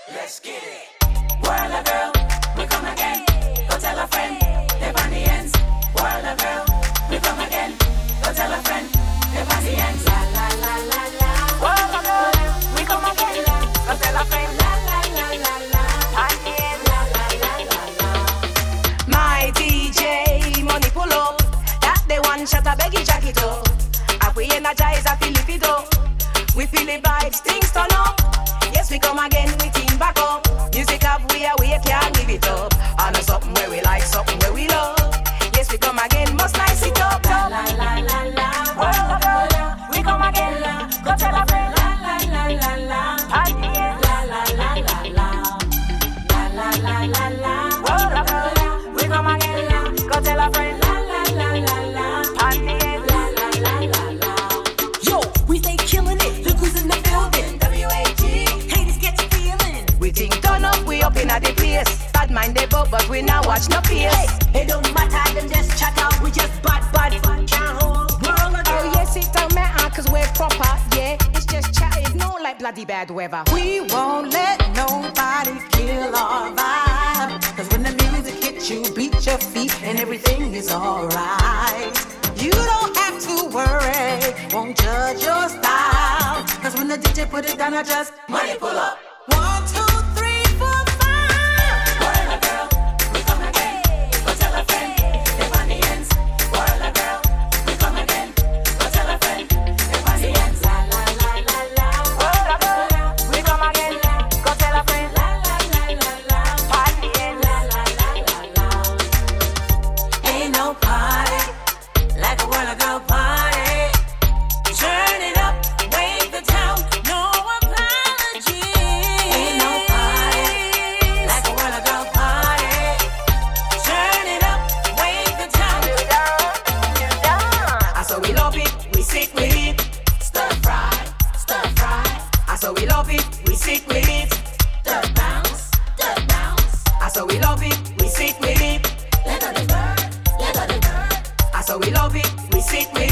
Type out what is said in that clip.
Let's get it. World of girl, we come again. Go tell a friend, they're on the ends. World of girl, we come again. Go tell a friend, they're on the ends. La la la la la. World of girl, we come again. Go tell a friend. La la la la la. On the ends. La la la la la. My DJ, money pull up. That the one shot a beggy jacket up. And we energize a feel it up. We feel the vibes, things turn up. Yes, we come again, we team back up. Music up, we can't give it up. And something where we like, something where we love. Yes, we come again, must nice it up. La la la la la. World of girl, we come again. Go tell a friend. La la la la la. La la la la la. La la la la la. World of girl, we come again. Go tell a friend. La la la la la. La la la la la. Yo, we stay killing it. Look who's in the building. WAG. Haters get you feeling. We think turn up, we up in the place. Bad mind they book, but we now watch no pace. It don't matter, them just chat out. We just bad. Can't hold world of Oh yes, it don't matter, cause we're proper. Yeah, it's just chat, ignore like bloody bad weather. We won't let nobody kill our vibe. Cause when the music hits you, beat your feet and everything is alright. You don't have to worry, won't judge your style. Cause when the DJ put it down, I just Money pull up. 1, 2, 3, 4, 5. World of girl, we come again. Go tell a friend, they're on the ends. World of girl, we come again. Go tell a friend, they're on the ends. La la la la la. World of girl, we come again. Go tell a friend. La la la la la. On the ends. La la la la la. Ain't no party like a world of girl party. Turn it up, wake the town, no apology. Ain't no party like a world of girl party. Turn it up, wake the town. I saw we love it, we sick with it. Stir fry, stir fry. I saw we love it, we sick with it. Dirt bounce, dirt bounce. I saw we love it, we sick with it. Let go the bird, let go the bird. I saw we love it, we sick with it.